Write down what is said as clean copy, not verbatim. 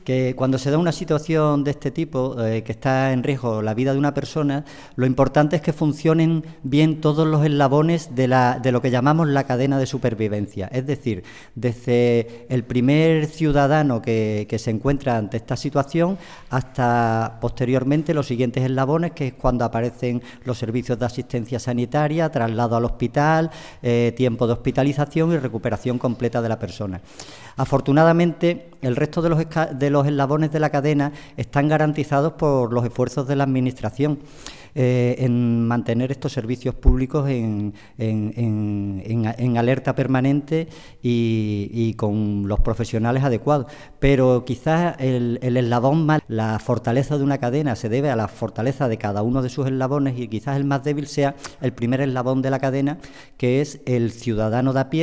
que cuando se da una situación de este tipo, que está en riesgo la vida de una persona, lo importante es que funcionen bien todos los eslabones de lo que llamamos la cadena de supervivencia. Es decir, desde el primer ciudadano que se encuentra ante esta situación hasta posteriormente los siguientes eslabones, que es cuando aparecen los servicios de asistencia sanitaria, traslado al hospital, tiempo de hospitalización y recuperación completa de la persona. Afortunadamente, el resto de los eslabones de la cadena están garantizados por los esfuerzos de la Administración en mantener estos servicios públicos en alerta permanente y con los profesionales adecuados. Pero quizás el eslabón más, la fortaleza de una cadena se debe a la fortaleza de cada uno de sus eslabones, y quizás el más débil sea el primer eslabón de la cadena, que es el ciudadano de a pie,